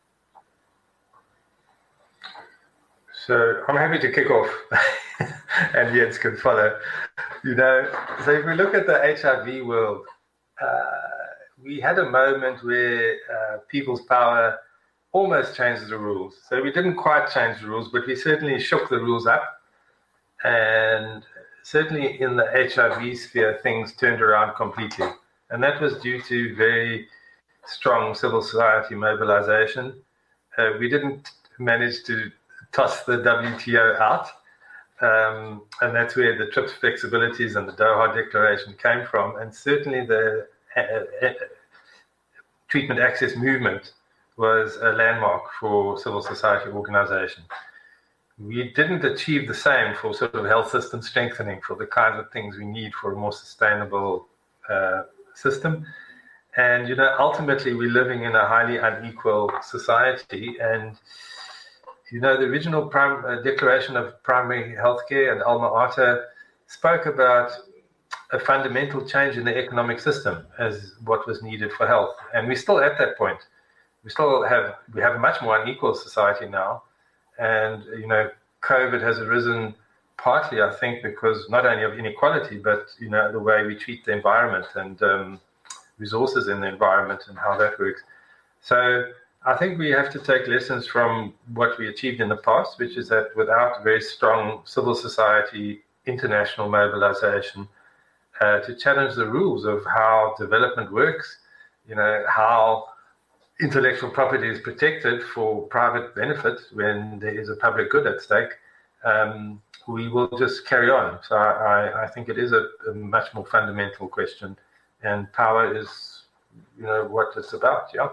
So I'm happy to kick off, and Jens can follow. You know, so if we look at the H I V world, uh, we had a moment where uh, people's power almost changed the rules. So we didn't quite change the rules, but we certainly shook the rules up. And certainly in the H I V sphere, things turned around completely. And that was due to very strong civil society mobilization. Uh, we didn't manage to toss the W T O out. Um, and that's where the TRIPS flexibilities and the Doha Declaration came from. And certainly the uh, uh, treatment access movement was a landmark for civil society organization. We didn't achieve the same for sort of health system strengthening, for the kinds of things we need for a more sustainable uh, system. And, you know, ultimately we're living in a highly unequal society. And, you know, the original prim- uh, Declaration of Primary Healthcare and Alma Ata spoke about a fundamental change in the economic system as what was needed for health. And we're still at that point. We still have, we have a much more unequal society now. And, you know, COVID has arisen partly, I think, because not only of inequality, but, you know, the way we treat the environment and um, resources in the environment and how that works. So I think we have to take lessons from what we achieved in the past, which is that without very strong civil society, international mobilization, uh, to challenge the rules of how development works, you know, how intellectual property is protected for private benefit when there is a public good at stake, um, we will just carry on. So I, I think it is a, a much more fundamental question, and power is, you know, what it's about, yeah.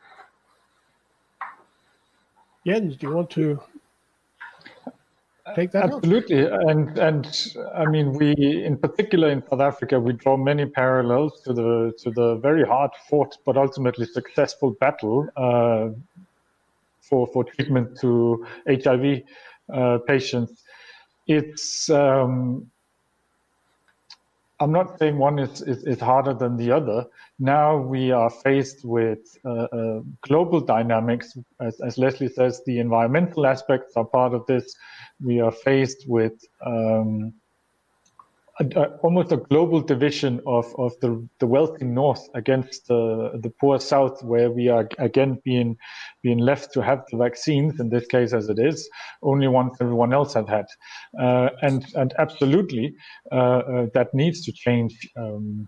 Jens, do you want to take that Absolutely. And, and I mean, we, in particular in South Africa, we draw many parallels to the to the very hard fought but ultimately successful battle uh, for, for treatment to H I V uh, patients. It's, um, I'm not saying one is, is, is harder than the other. Now we are faced with uh, uh, global dynamics. As, as Leslie says, the environmental aspects are part of this. We are faced with um, a, a, almost a global division of, of the, the wealthy North against the, the poor South, where we are again being being left to have the vaccines, in this case as it is, only once everyone else had had. Uh, and, and absolutely, uh, uh, that needs to change. Um,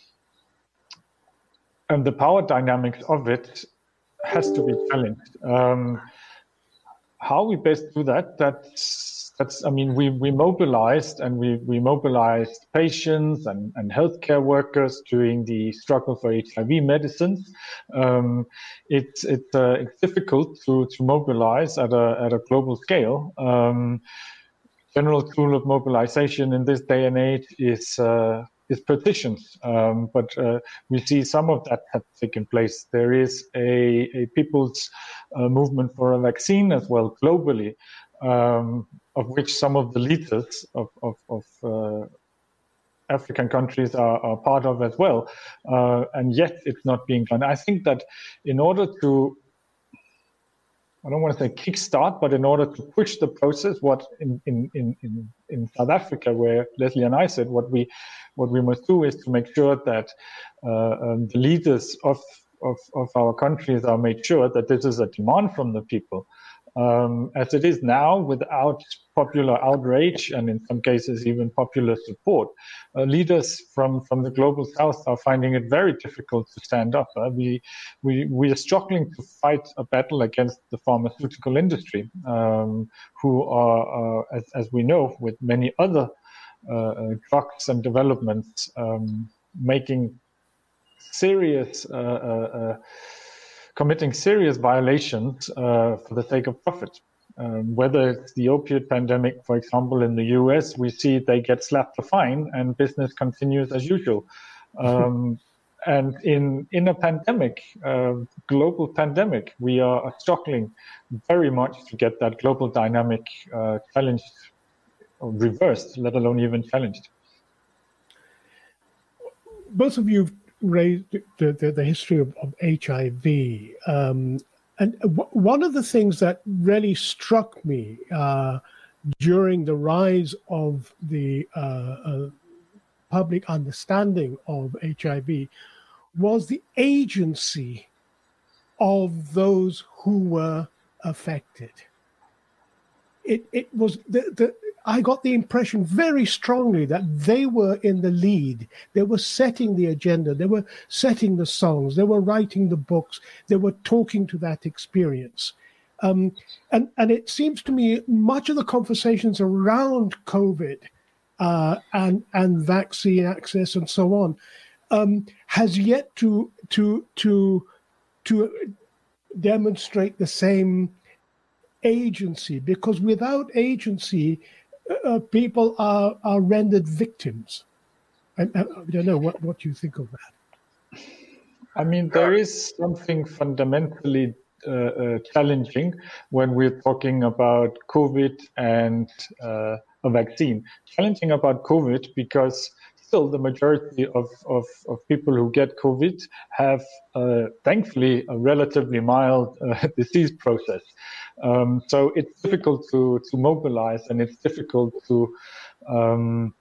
and the power dynamics of it has to be challenged. Um, How we best do that, that's, that's I mean, we, we mobilized and we, we mobilized patients and, and healthcare workers during the struggle for H I V medicines. Um, it's it's, uh, it's difficult to, to mobilize at a, at a global scale. Um, general tool of mobilization in this day and age is uh, is petitions, um, but uh, we see some of that have taken place. There is a, a people's uh, movement for a vaccine as well globally, um, of which some of the leaders of, of, of uh, African countries are, are part of as well, uh, and yet it's not being done. I think that in order to I don't want to say kickstart, but in order to push the process, what in, in, in, in, in South Africa, where Leslie and I said, what we what we must do is to make sure that uh, um, the leaders of, of, of our countries are made sure that this is a demand from the people. Um, as it is now, without popular outrage and in some cases even popular support, uh, leaders from, from the global south are finding it very difficult to stand up. Uh, we, we, we are struggling to fight a battle against the pharmaceutical industry, um, who are, uh, as, as we know, with many other uh, drugs and developments, um, making serious uh, uh, uh, committing serious violations uh, for the sake of profit. Um, whether it's the opiate pandemic, for example, in the U S, we see they get slapped a fine and business continues as usual. Um, and in, in a pandemic, uh, global pandemic, we are struggling very much to get that global dynamic uh, challenged, or reversed, let alone even challenged. Both of you raised the, the, the history of, of H I V. Um, and w- one of the things that really struck me uh, during the rise of the uh, uh, public understanding of H I V was the agency of those who were affected. It, it was the, the I got the impression very strongly that they were in the lead. They were setting the agenda. They were setting the songs. They were writing the books. They were talking to that experience. Um, and, and it seems to me much of the conversations around COVID uh, and, and vaccine access and so on um, has yet to, to, to, to demonstrate the same agency, because without agency, uh, people are, are rendered victims. I, I, I don't know, what, what do you think of that? I mean, there is something fundamentally uh, uh, challenging when we're talking about COVID and uh, a vaccine. Challenging about COVID because still the majority of, of, of people who get COVID have, uh, thankfully, a relatively mild uh, disease process. Um, so it's difficult to, to mobilize, and it's difficult to um,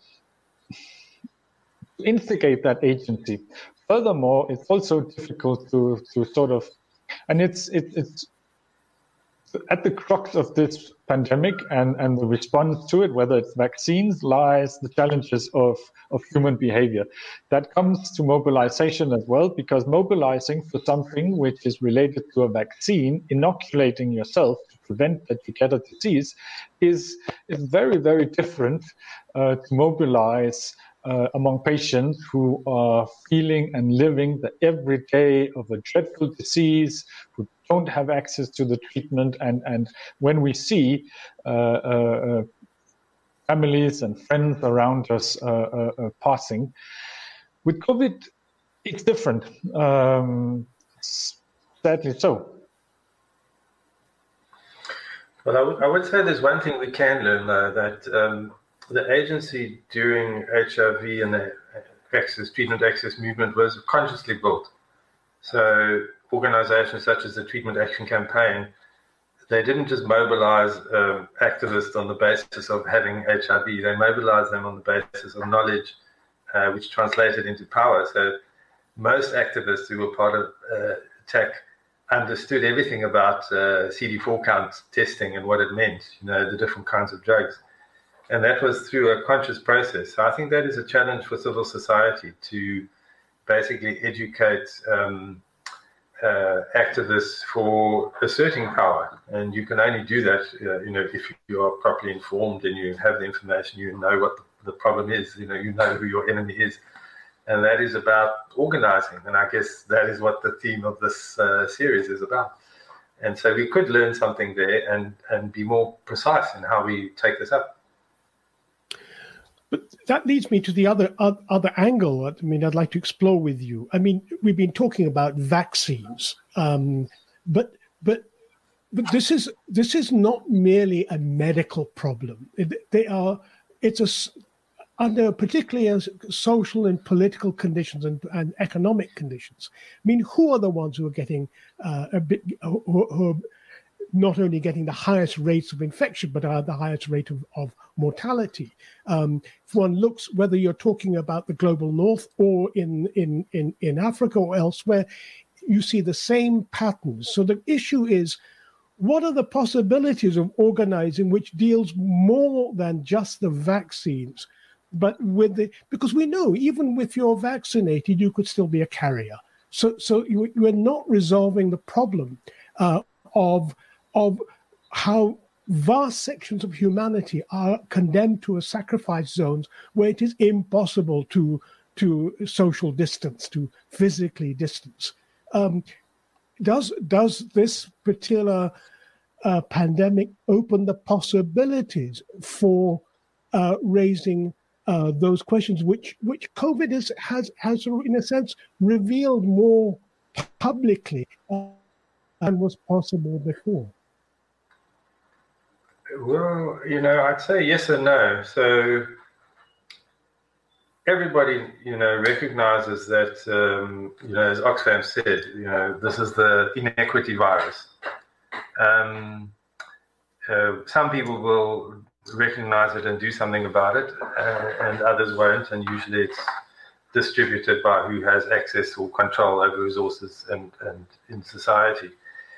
instigate that agency. Furthermore, it's also difficult to, to sort of, and it's, it's, it's at the crux of this pandemic and, and the response to it, whether it's vaccines, lies the challenges of, of human behavior. That comes to mobilization as well, because mobilizing for something which is related to a vaccine, inoculating yourself to prevent that you get a disease, is, is very, very different uh, to mobilize Uh, among patients who are feeling and living the everyday of a dreadful disease, who don't have access to the treatment. And, and when we see uh, uh, families and friends around us uh, uh, uh, passing, with COVID, it's different, um, sadly so. Well, I, w- I would say there's one thing we can learn, though, that um, the agency during H I V and the access, treatment access movement was consciously built. So organizations such as the Treatment Action Campaign, they didn't just mobilize um, activists on the basis of having H I V, they mobilized them on the basis of knowledge, uh, which translated into power. So most activists who were part of uh, T A C understood everything about uh, C D four count testing and what it meant, you know, the different kinds of drugs. And that was through a conscious process. So I think that is a challenge for civil society to basically educate um, uh, activists for asserting power. And you can only do that, uh, you know, if you are properly informed and you have the information, you know what the, the problem is, you know, you know who your enemy is. And that is about organizing. And I guess that is what the theme of this uh, series is about. And so we could learn something there and, and be more precise in how we take this up. But that leads me to the other other angle. I mean, I'd like to explore with you. I mean, we've been talking about vaccines, um, but but but this is this is not merely a medical problem. It, they are. It's a under particularly as social and political conditions and, and economic conditions. I mean, who are the ones who are getting uh, a bit who, who are not only getting the highest rates of infection, but are the highest rate of, of mortality. Um, if one looks whether you're talking about the global north or in, in, in, in Africa or elsewhere, you see the same patterns. So the issue is, what are the possibilities of organizing which deals more than just the vaccines, but with the, because we know even if you're vaccinated, you could still be a carrier. So, so you, you are not resolving the problem uh, of, of how vast sections of humanity are condemned to a sacrifice zones where it is impossible to, to social distance, to physically distance. Um, does, does this particular uh, pandemic open the possibilities for uh, raising Uh, those questions, which which COVID is, has has in a sense revealed more publicly uh, than was possible before? Well, you know, I'd say yes and no. So everybody, you know, recognizes that, um, you know, as Oxfam said, you know, this is the inequity virus. Um, uh, some people will recognize it and do something about it, uh, and others won't, and usually it's distributed by who has access or control over resources and, and in society.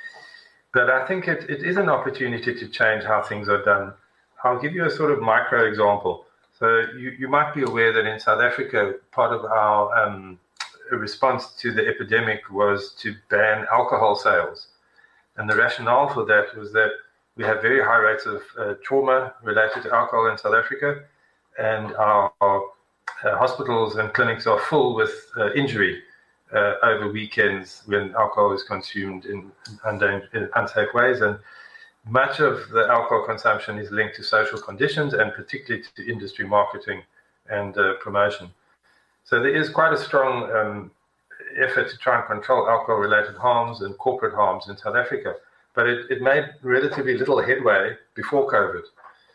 But I think it, it is an opportunity to change how things are done. I'll give you a sort of micro example. So you, you might be aware that in South Africa, part of our um, response to the epidemic was to ban alcohol sales. And the rationale for that was that we have very high rates of uh, trauma related to alcohol in South Africa, and our, our uh, hospitals and clinics are full with uh, injury uh, over weekends when alcohol is consumed in, in unsafe ways. And much of the alcohol consumption is linked to social conditions and particularly to industry marketing and uh, promotion. So there is quite a strong um, effort to try and control alcohol-related harms and corporate harms in South Africa. But it, it made relatively little headway before COVID.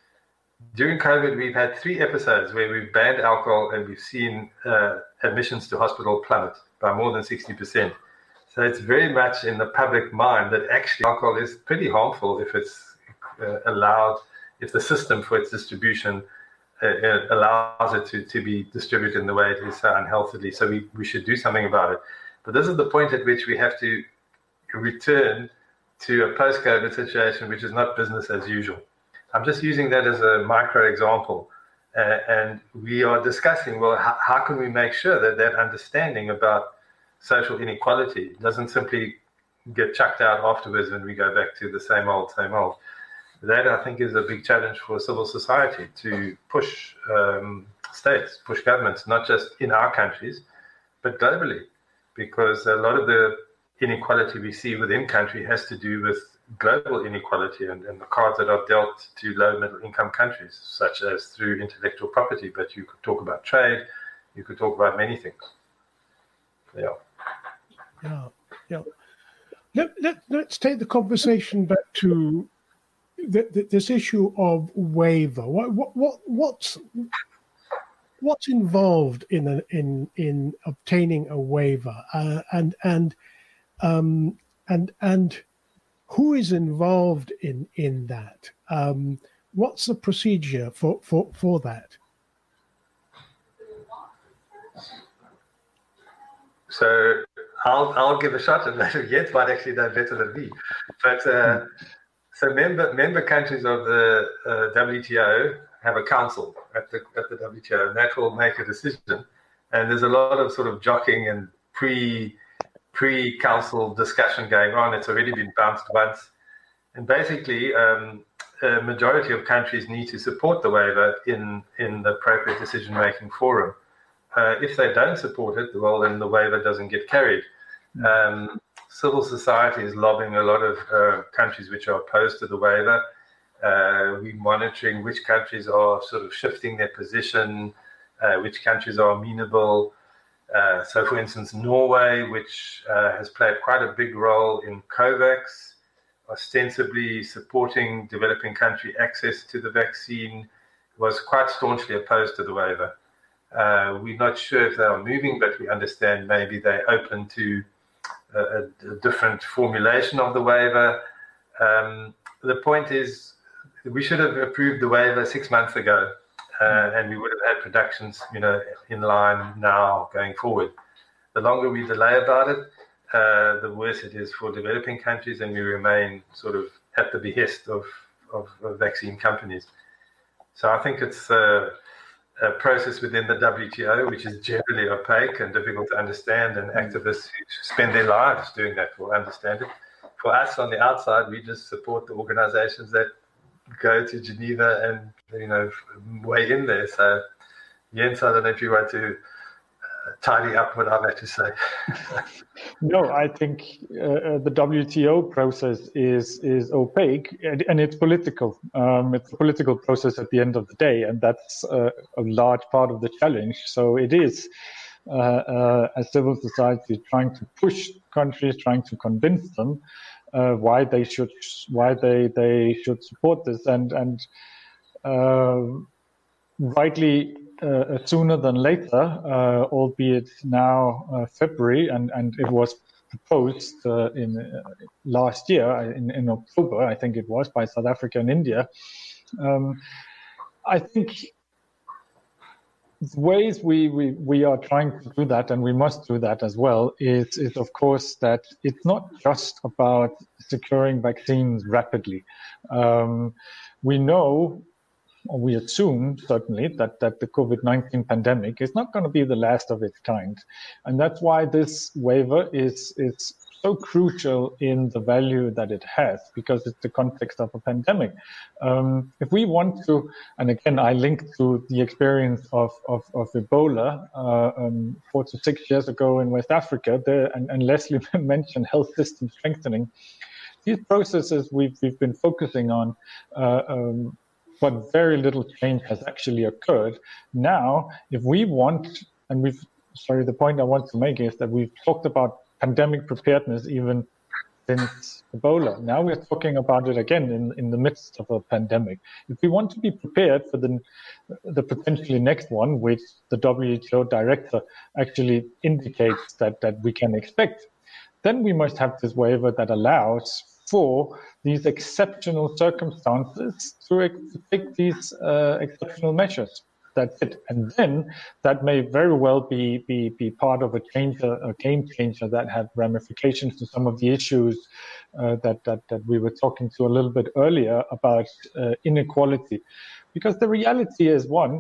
During COVID, we've had three episodes where we've banned alcohol and we've seen uh, admissions to hospital plummet by more than sixty percent. So it's very much in the public mind that actually alcohol is pretty harmful if it's uh, allowed, if the system for its distribution uh, allows it to, to be distributed in the way it is so unhealthily. So we, we should do something about it. But this is the point at which we have to return to a post-COVID situation, which is not business as usual. I'm just using that as a micro example. Uh, and we are discussing, well, how, how can we make sure that that understanding about social inequality doesn't simply get chucked out afterwards when we go back to the same old, same old. That, I think, is a big challenge for civil society to push um, states, push governments, not just in our countries, but globally, because a lot of the inequality we see within country has to do with global inequality and, and the cards that are dealt to low middle income countries, such as through intellectual property. But you could talk about trade, you could talk about many things. Yeah. Yeah. Yeah. Let, let, let's take the conversation back to the, the, this issue of waiver. What, what, what, what's, what's involved in, a, in, in obtaining a waiver? Uh, and, and, Um, and and who is involved in in that? Um, what's the procedure for, for, for that? So I'll I'll give a shot, and Jens might actually know better than me. But uh, so member member countries of the uh, W T O have a council at the at the W T O, and that will make a decision. And there's a lot of sort of jockeying and pre. pre-council discussion going on. It's already been bounced once. And basically, um, a majority of countries need to support the waiver in, in the appropriate decision-making forum. Uh, if they don't support it, well, then the waiver doesn't get carried. Um, civil society is lobbying a lot of uh, countries which are opposed to the waiver. Uh, we're monitoring which countries are sort of shifting their position, uh, which countries are amenable. Uh, so, for instance, Norway, which uh, has played quite a big role in COVAX, ostensibly supporting developing country access to the vaccine, was quite staunchly opposed to the waiver. Uh, we're not sure if they are moving, but we understand maybe they're open to a, a different formulation of the waiver. Um, the point is, we should have approved the waiver six months ago, uh, and we would have had productions, you know, in line now going forward. The longer we delay about it, uh, the worse it is for developing countries, and we remain sort of at the behest of, of, of vaccine companies. So I think it's uh, a process within the W T O, which is generally opaque and difficult to understand, and activists who spend their lives doing that will understand it. For us on the outside, we just support the organizations that go to Geneva and, you know, weigh in there. So, Jens, I don't know if you want to uh, tidy up what I've had to say. No, I think uh, the W T O process is is opaque, and, and it's political. Um, it's a political process at the end of the day, and that's uh, a large part of the challenge. So it is uh, uh, a civil society trying to push countries, trying to convince them uh, why they should why they they should support this, and and uh, rightly. Uh, sooner than later, uh, albeit now uh, February, and, and it was proposed uh, in uh, last year, in, in October, I think it was, by South Africa and India. Um, I think the ways we, we, we are trying to do that, and we must do that as well, is, is of course that it's not just about securing vaccines rapidly. Um, we know or we assume, certainly, that, that the COVID nineteen pandemic is not going to be the last of its kind. And that's why this waiver is, is so crucial in the value that it has, because it's the context of a pandemic. Um, if we want to, and again, I link to the experience of, of, of Ebola uh, um, four to six years ago in West Africa, there, and, and Leslie mentioned health system strengthening. These processes we've, we've been focusing on, uh, um, but very little change has actually occurred. Now, if we want, and we've, sorry, the point I want to make is that we've talked about pandemic preparedness even since Ebola. Now we're talking about it again in, in the midst of a pandemic. If we want to be prepared for the, the potentially next one, which the W H O director actually indicates that, that we can expect, then we must have this waiver that allows for these exceptional circumstances to take these uh, exceptional measures. That's it. And then that may very well be be, be part of a change, a game changer that have ramifications to some of the issues uh, that, that, that we were talking to a little bit earlier about uh, inequality. Because the reality is, one,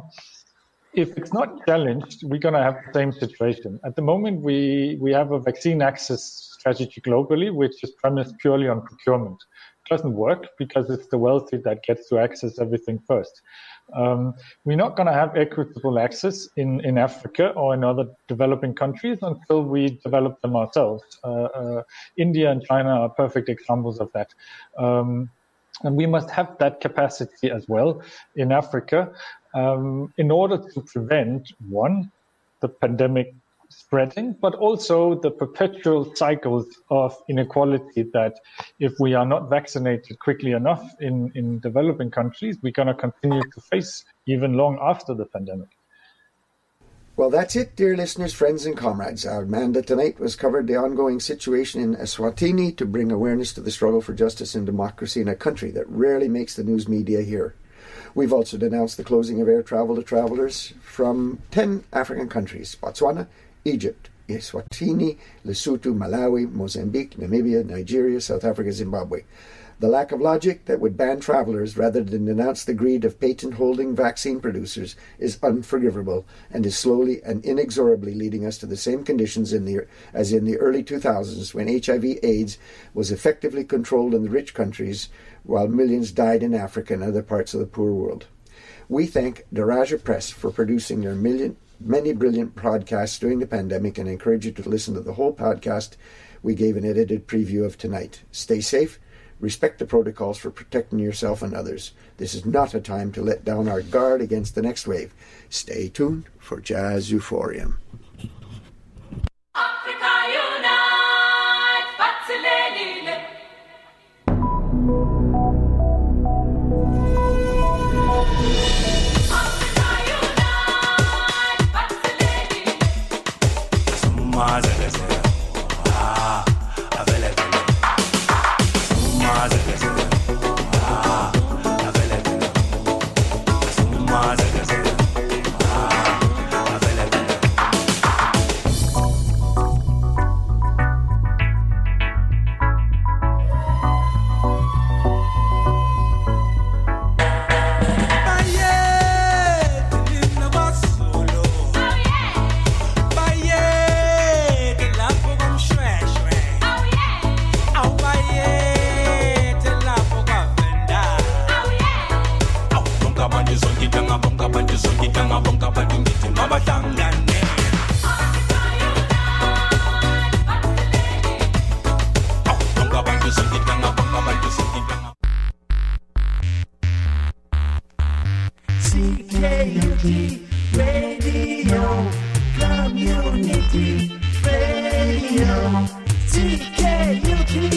if it's not challenged, we're going to have the same situation. At the moment, we, we have a vaccine access strategy globally, which is premised purely on procurement. It doesn't work because it's the wealthy that gets to access everything first. Um, we're not going to have equitable access in, in Africa or in other developing countries until we develop them ourselves. Uh, uh, India and China are perfect examples of that. Um, and we must have that capacity as well in Africa um, in order to prevent, one, the pandemic spreading, but also the perpetual cycles of inequality that if we are not vaccinated quickly enough in, in developing countries, we're going to continue to face even long after the pandemic. Well, that's it, dear listeners, friends and comrades. Our Amanda tonight was covered the ongoing situation in Eswatini to bring awareness to the struggle for justice and democracy in a country that rarely makes the news media hear. We've also denounced the closing of air travel to travellers from ten African countries: Botswana, Egypt, Eswatini, Lesotho, Malawi, Mozambique, Namibia, Nigeria, South Africa, Zimbabwe. The lack of logic that would ban travellers rather than denounce the greed of patent-holding vaccine producers is unforgivable and is slowly and inexorably leading us to the same conditions in the, as in the early two thousands when H I V AIDS was effectively controlled in the rich countries while millions died in Africa and other parts of the poor world. We thank Daraja Press for producing their million, many brilliant podcasts during the pandemic and encourage you to listen to the whole podcast we gave an edited preview of tonight. Stay safe. Respect the protocols for protecting yourself and others. This is not a time to let down our guard against the next wave. Stay tuned for Jazz Euphorium.